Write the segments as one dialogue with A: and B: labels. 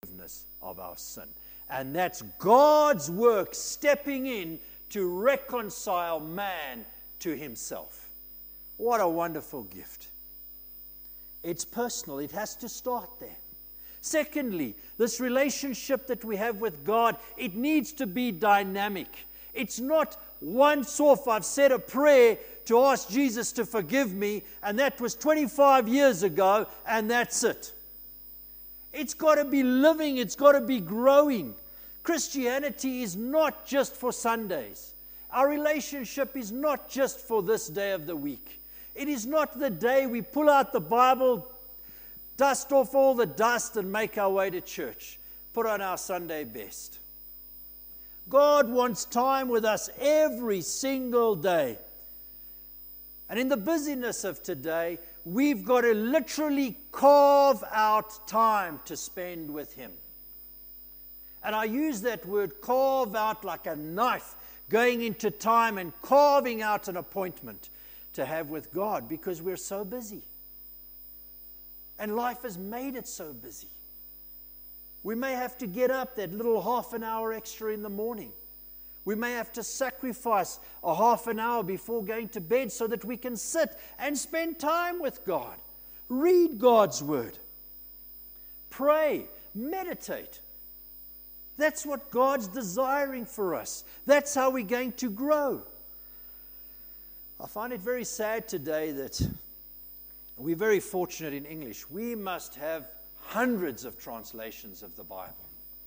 A: forgiveness of our sin. And that's God's work stepping in to reconcile man to himself. What a wonderful gift. It's personal. It has to start there. Secondly, this relationship that we have with God, it needs to be dynamic. It's not once off, I've said a prayer to ask Jesus to forgive me, and that was 25 years ago, and that's it. It's got to be living. It's got to be growing. Christianity is not just for Sundays. Our relationship is not just for this day of the week. It is not the day we pull out the Bible, dust off all the dust, and make our way to church. Put on our Sunday best. God wants time with us every single day. And in the busyness of today, we've got to literally carve out time to spend with Him. And I use that word carve out like a knife, going into time and carving out an appointment to have with God, because we're so busy. And life has made it so busy. We may have to get up that little half an hour extra in the morning. We may have to sacrifice a half an hour before going to bed so that we can sit and spend time with God. Read God's Word. Pray. Meditate. That's what God's desiring for us. That's how we're going to grow. I find it very sad today that we're very fortunate in English. We must have hundreds of translations of the Bible.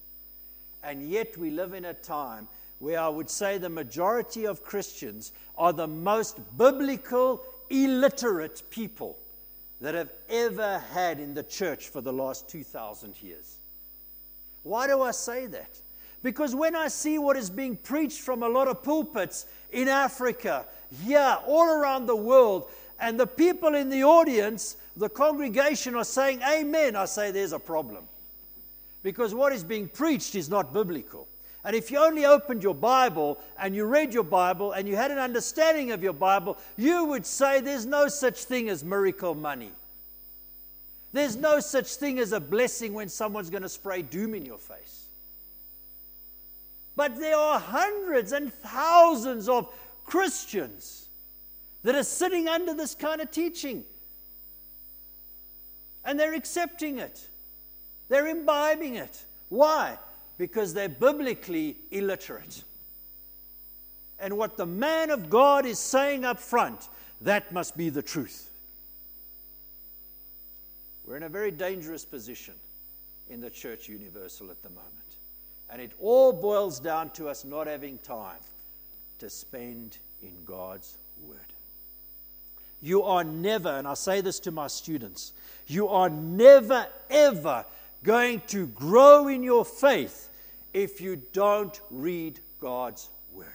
A: And yet we live in a time where I would say the majority of Christians are the most biblical, illiterate people that have ever had in the church for the last 2,000 years. Why do I say that? Because when I see what is being preached from a lot of pulpits in Africa, here, all around the world, and the people in the audience, the congregation are saying amen, I say there's a problem. Because what is being preached is not biblical. And if you only opened your Bible and you read your Bible and you had an understanding of your Bible, you would say there's no such thing as miracle money. There's no such thing as a blessing when someone's going to spray doom in your face. But there are hundreds and thousands of Christians that are sitting under this kind of teaching. And they're accepting it. They're imbibing it. Why? Because they're biblically illiterate. And what the man of God is saying up front, that must be the truth. We're in a very dangerous position in the Church Universal at the moment. And it all boils down to us not having time to spend in God's Word. You are never, and I say this to my students, you are never, ever going to grow in your faith if you don't read God's Word.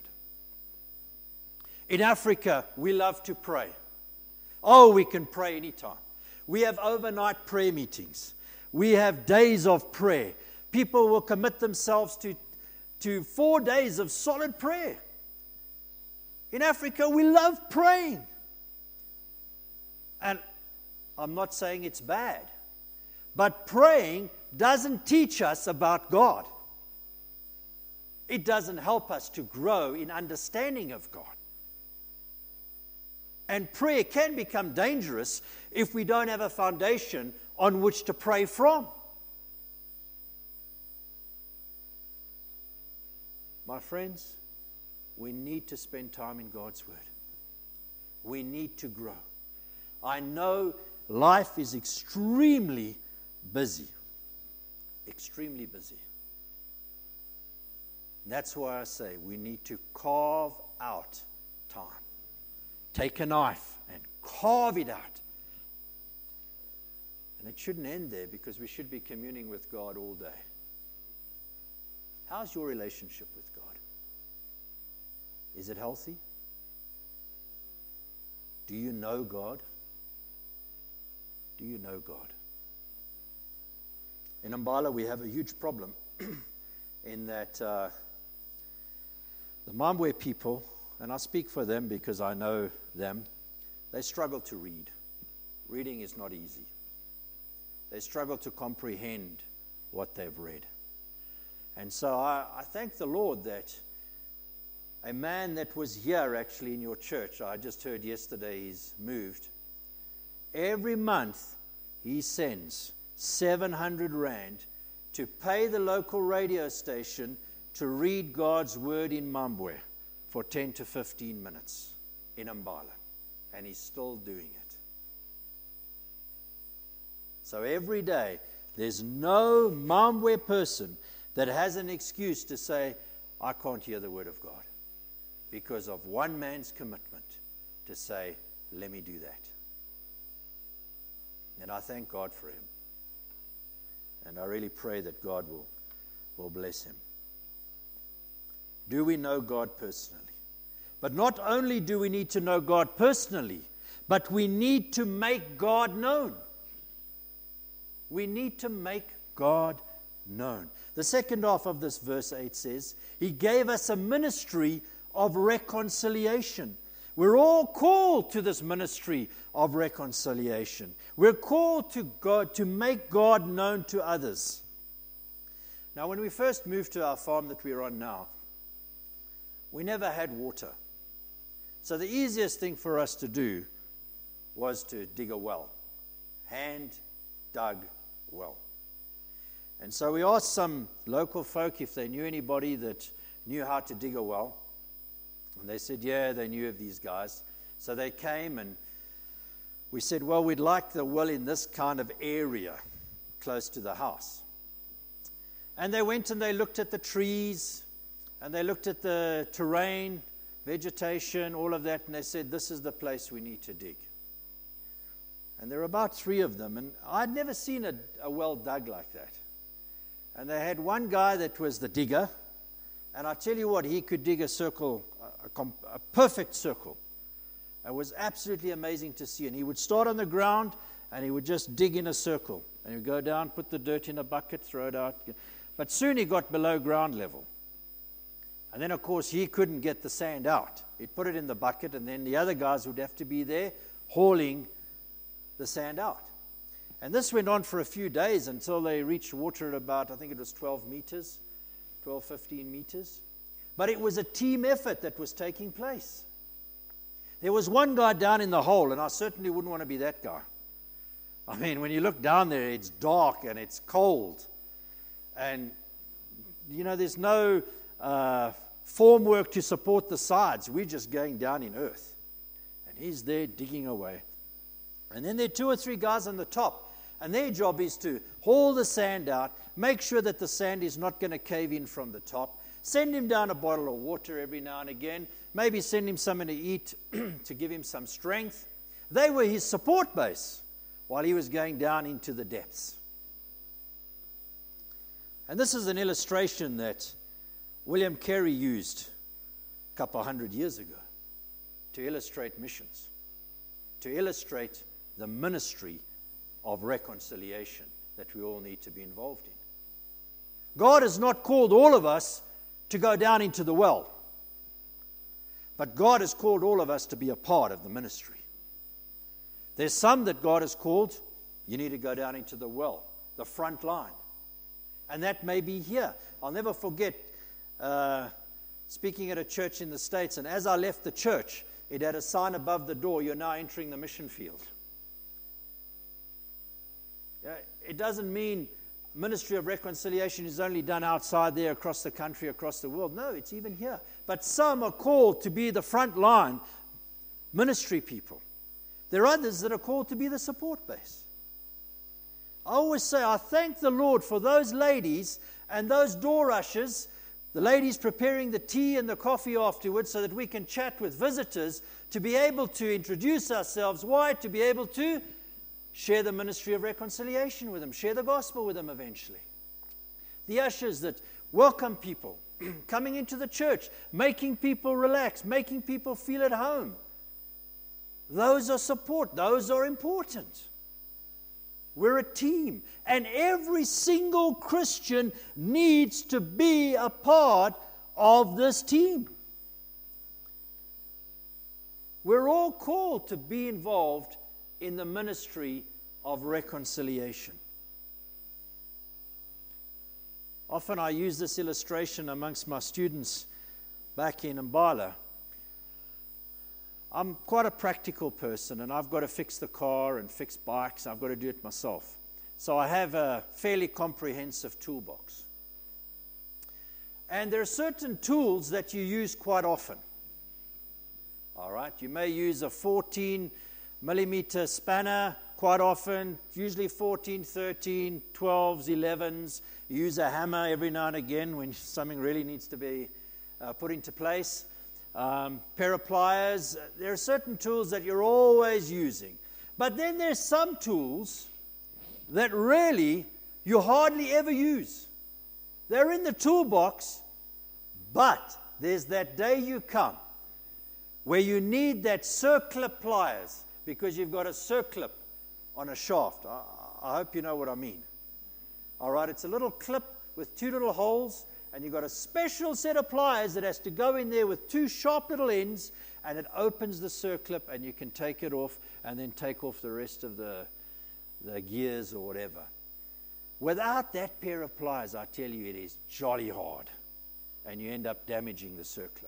A: In Africa, we love to pray. Oh, we can pray anytime. We have overnight prayer meetings. We have days of prayer. People will commit themselves to 4 days of solid prayer. In Africa, we love praying. And I'm not saying it's bad, but praying doesn't teach us about God. It doesn't help us to grow in understanding of God. And prayer can become dangerous if we don't have a foundation on which to pray from. My friends, we need to spend time in God's Word. We need to grow. I know life is extremely busy. Extremely busy. That's why I say we need to carve out time. Take a knife and carve it out. And it shouldn't end there, because we should be communing with God all day. How's your relationship with God? Is it healthy? Do you know God? Do you know God? In Mbala, we have a huge problem in that the Mambwe people, and I speak for them because I know them, they struggle to read. Reading is not easy. They struggle to comprehend what they've read. And so I thank the Lord that a man that was here actually in your church, I just heard yesterday he's moved. Every month he sends 700 rand to pay the local radio station to read God's word in Mambwe for 10 to 15 minutes in Mbala. And he's still doing it. So every day, there's no Mambwe person that has an excuse to say, I can't hear the word of God, because of one man's commitment to say, let me do that. And I thank God for him. And I really pray that God will bless him. Do we know God personally? But not only do we need to know God personally, but we need to make God known. We need to make God known. The second half of this verse 8 says, He gave us a ministry of reconciliation. We're all called to this ministry of reconciliation. We're called to God to make God known to others. Now, when we first moved to our farm that we're on now, we never had water. So the easiest thing for us to do was to dig a well. Hand-dug well. And so we asked some local folk if they knew anybody that knew how to dig a well. And they said, yeah, they knew of these guys. So they came and we said, well, we'd like the well in this kind of area close to the house. And they went and they looked at the trees and they looked at the terrain, vegetation, all of that, and they said, this is the place we need to dig. And there were about 3 of them, and I'd never seen a well dug like that. And they had one guy that was the digger, and I tell you what, he could dig a circle, a perfect circle. It was absolutely amazing to see. And he would start on the ground, and he would just dig in a circle. And he would go down, put the dirt in a bucket, throw it out. But soon he got below ground level. And then, of course, he couldn't get the sand out. He'd put it in the bucket, and then the other guys would have to be there hauling the sand out. And this went on for a few days until they reached water at about, I think it was 12 meters, 12, 15 meters. But it was a team effort that was taking place. There was one guy down in the hole, and I certainly wouldn't want to be that guy. I mean, when you look down there, it's dark and it's cold. And, you know, there's no formwork to support the sides. We're just going down in earth. And he's there digging away. And then there are 2 or 3 guys on the top. And their job is to haul the sand out, make sure that the sand is not going to cave in from the top, send him down a bottle of water every now and again, maybe send him something to eat to give him some strength. They were his support base while he was going down into the depths. And this is an illustration that William Carey used a couple of 100 years ago to illustrate missions, to illustrate the ministry of reconciliation that we all need to be involved in. God has not called all of us to go down into the well, but God has called all of us to be a part of the ministry. There's some that God has called, you need to go down into the well, the front line. And that may be here. I'll never forget speaking at a church in the States, and as I left the church, it had a sign above the door, you're now entering the mission field. It doesn't mean ministry of reconciliation is only done outside there, across the country, across the world. No, it's even here. But some are called to be the front line ministry people. There are others that are called to be the support base. I always say, I thank the Lord for those ladies and those door ushers, the ladies preparing the tea and the coffee afterwards so that we can chat with visitors, to be able to introduce ourselves. Why? To be able to share the ministry of reconciliation with them, share the gospel with them eventually. The ushers that welcome people coming into the church, making people relax, making people feel at home. Those are support. Those are important. We're a team. And every single Christian needs to be a part of this team. We're all called to be involved in the ministry of reconciliation. Often I use this illustration amongst my students back in Mbala. I'm quite a practical person, and I've got to fix the car and fix bikes. I've got to do it myself. So I have a fairly comprehensive toolbox. And there are certain tools that you use quite often. All right, you may use a 14 millimeter spanner quite often, usually 14, 13, 12s, 11s. You use a hammer every now and again when something really needs to be put into place. Pair of pliers. There are certain tools that you're always using. But then there's some tools that really you hardly ever use. They're in the toolbox, but there's that day you come where you need that circlip pliers because you've got a circlip on a shaft. I hope you know what I mean. All right, it's a little clip with two little holes, and you've got a special set of pliers that has to go in there with two sharp little ends, and it opens the circlip, and you can take it off and then take off the rest of the gears or whatever. Without that pair of pliers, I tell you, it is jolly hard, and you end up damaging the circlip.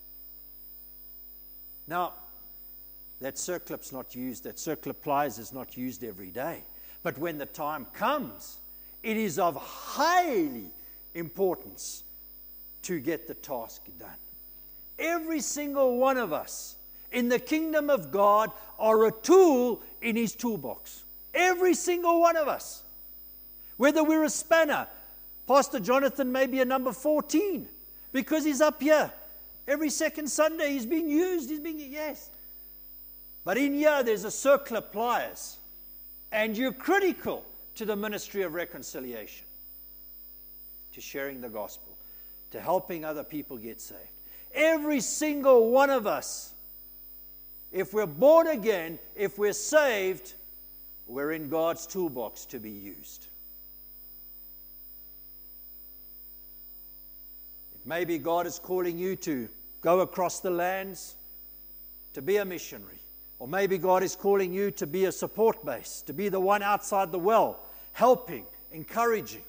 A: Now, that circlip's not used, that circlip pliers is not used every day. But when the time comes, it is of highly importance to get the task done. Every single one of us in the kingdom of God are a tool in his toolbox. Every single one of us. Whether we're a spanner, Pastor Jonathan may be a number 14 because he's up here. Every second Sunday he's being used. Yes. But in here there's a circlip pliers. And you're critical to the ministry of reconciliation, to sharing the gospel, to helping other people get saved. Every single one of us, if we're born again, if we're saved, we're in God's toolbox to be used. It may be God is calling you to go across the lands to be a missionary. Or maybe God is calling you to be a support base, to be the one outside the well, helping, encouraging.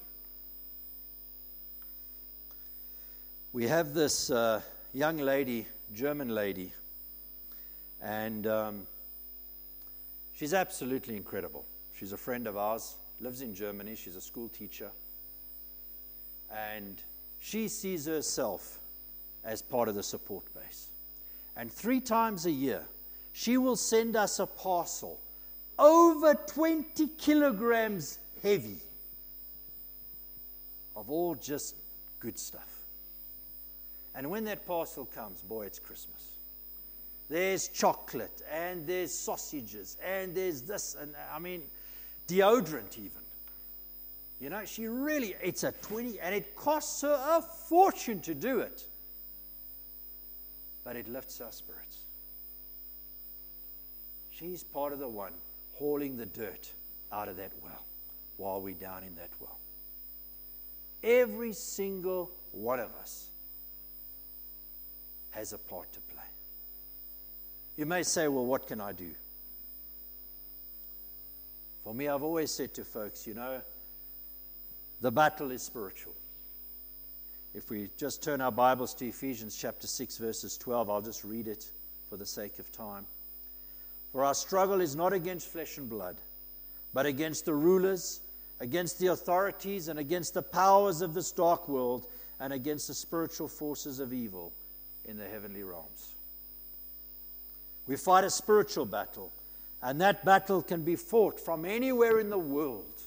A: We have this young lady, German lady, and she's absolutely incredible. She's a friend of ours, lives in Germany. She's a school teacher. And she sees herself as part of the support base. And 3 times a year, she will send us a parcel over 20 kilograms heavy of all just good stuff. And when that parcel comes, boy, it's Christmas. There's chocolate, and there's sausages, and there's this, and deodorant even. You know, it's a 20, and it costs her a fortune to do it. But it lifts our spirits. She's part of the one hauling the dirt out of that well while we're down in that well. Every single one of us has a part to play. You may say, well, what can I do? For me, I've always said to folks, the battle is spiritual. If we just turn our Bibles to Ephesians chapter 6, verses 12, I'll just read it for the sake of time. For our struggle is not against flesh and blood, but against the rulers, against the authorities, and against the powers of this dark world, and against the spiritual forces of evil in the heavenly realms. We fight a spiritual battle, and that battle can be fought from anywhere in the world.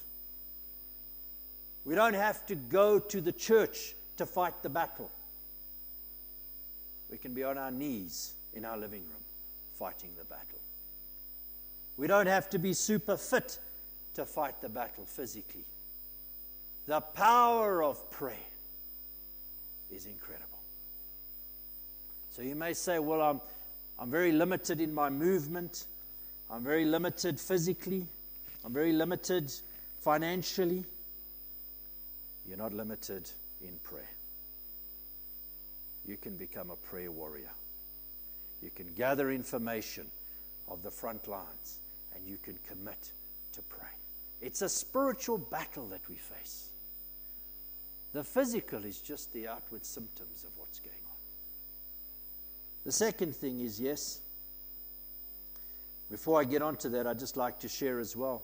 A: We don't have to go to the church to fight the battle. We can be on our knees in our living room fighting the battle. We don't have to be super fit to fight the battle physically. The power of prayer is incredible. So you may say, well, I'm very limited in my movement. I'm very limited physically. I'm very limited financially. You're not limited in prayer. You can become a prayer warrior. You can gather information of the front lines, and you can commit to pray. It's a spiritual battle that we face. The physical is just the outward symptoms of what's going on. The second thing is, yes, before I get on to that, I'd just like to share as well.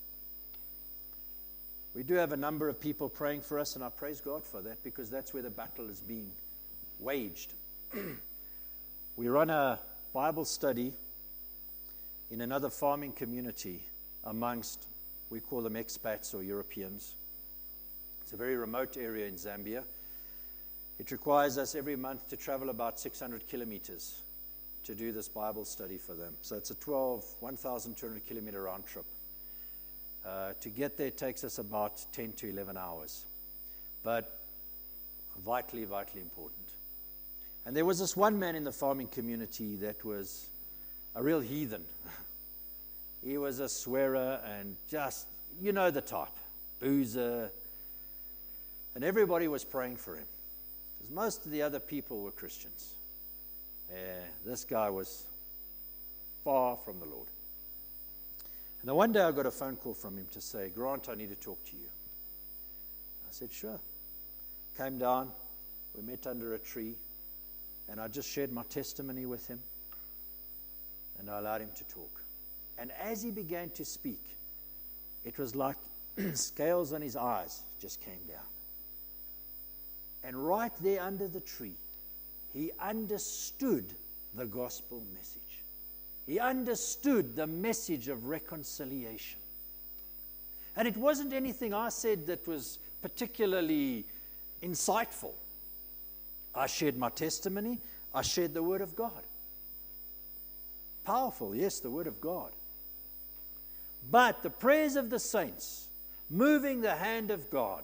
A: We do have a number of people praying for us, and I praise God for that, because that's where the battle is being waged. We run a Bible study in another farming community amongst, we call them expats or Europeans. It's a very remote area in Zambia. It requires us every month to travel about 600 kilometers to do this Bible study for them. So it's a 1,200 kilometer round trip. To get there takes us about 10 to 11 hours. But vitally, vitally important. And there was this one man in the farming community that was a real heathen. He was a swearer and just, you know the type, boozer. And everybody was praying for him, because most of the other people were Christians. This guy was far from the Lord. And then one day I got a phone call from him to say, Grant, I need to talk to you. I said, sure. Came down, we met under a tree, and I just shared my testimony with him, and I allowed him to talk. And as he began to speak, it was like scales on his eyes just came down. And right there under the tree, he understood the gospel message. He understood the message of reconciliation. And it wasn't anything I said that was particularly insightful. I shared my testimony. I shared the Word of God. Powerful, yes, the Word of God. But the prayers of the saints, moving the hand of God,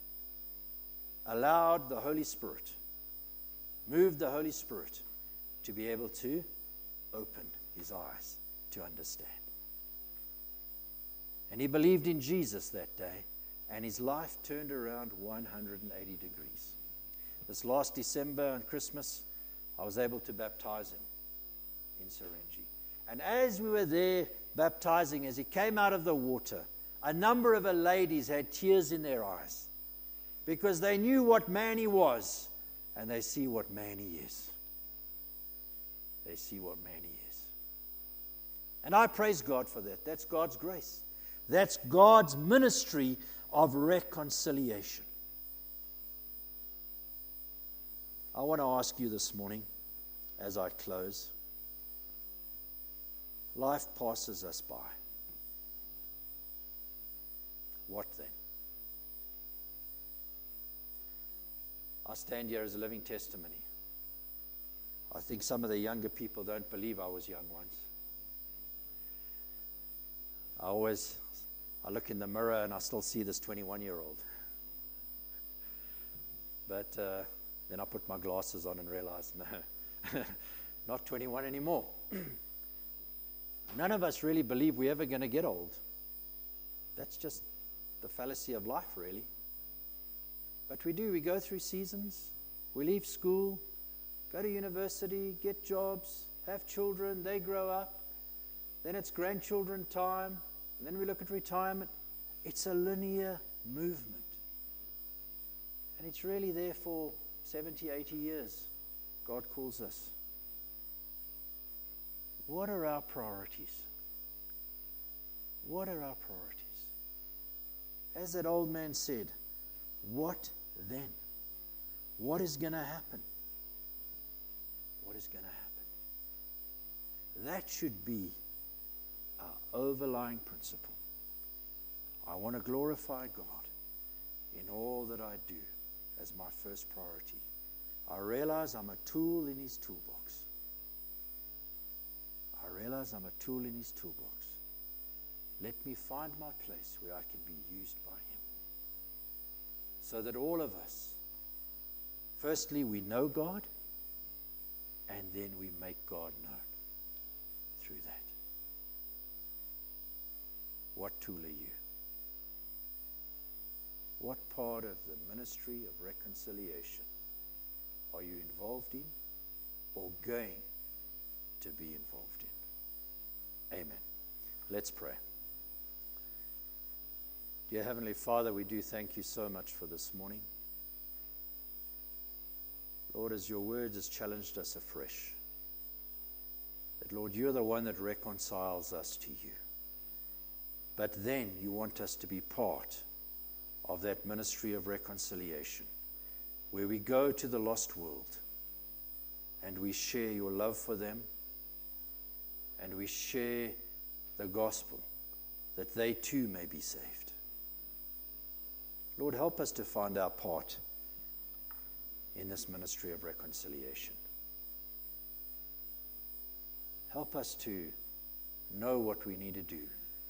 A: allowed the Holy Spirit, moved the Holy Spirit to be able to open his eyes to understand. And he believed in Jesus that day, and his life turned around 180 degrees. This last December and Christmas, I was able to baptize him in Serengeti. And as we were there baptizing, as he came out of the water, a number of ladies had tears in their eyes, because they knew what man he was, and they see what man he is. They see what man he is. And I praise God for that. That's God's grace. That's God's ministry of reconciliation. I want to ask you this morning, as I close, life passes us by. What then? I stand here as a living testimony. I think some of the younger people don't believe I was young once. I look in the mirror and I still see this 21-year-old. But then I put my glasses on and realize, no, not 21 anymore. None of us really believe we're ever going to get old. That's just the fallacy of life, really. But we do. We go through seasons. We leave school, go to university, get jobs, have children, they grow up. Then it's grandchildren time. And then we look at retirement. It's a linear movement. And it's really there for 70, 80 years. God calls us. What are our priorities? What are our priorities? As that old man said, what then? What is going to happen? What is going to happen? That should be our overlying principle. I want to glorify God in all that I do as my first priority. I realize I'm a tool in his toolbox. I realize I'm a tool in his toolbox. Let me find my place where I can be used by him. So that all of us, firstly, we know God, and then we make God known through that. What tool are you? What part of the ministry of reconciliation are you involved in or going to be involved in? Amen. Let's pray. Dear Heavenly Father, we do thank you so much for this morning. Lord, as your word has challenged us afresh, that, Lord, you're the one that reconciles us to you. But then you want us to be part of that ministry of reconciliation, where we go to the lost world and we share your love for them and we share the gospel that they too may be saved. Lord, help us to find our part in this ministry of reconciliation. Help us to know what we need to do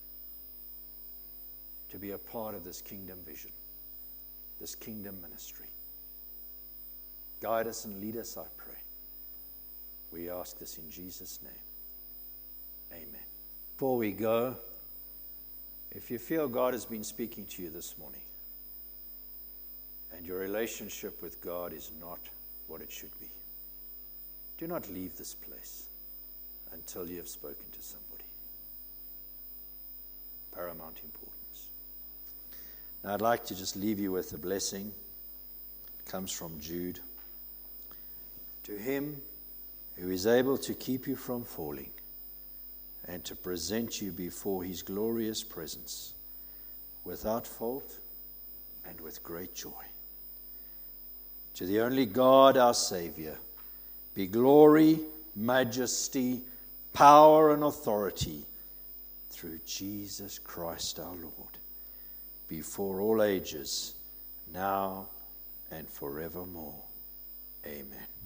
A: to be a part of this kingdom vision, this kingdom ministry. Guide us and lead us, I pray. We ask this in Jesus' name. Amen. Before we go, if you feel God has been speaking to you this morning and your relationship with God is not what it should be, do not leave this place until you have spoken to somebody. Paramount importance. Now I'd like to just leave you with a blessing. It comes from Jude. To him who is able to keep you from falling and to present you before his glorious presence without fault and with great joy. To the only God, our Savior, be glory, majesty, power, and authority through Jesus Christ our Lord, before all ages, now and forevermore. Amen.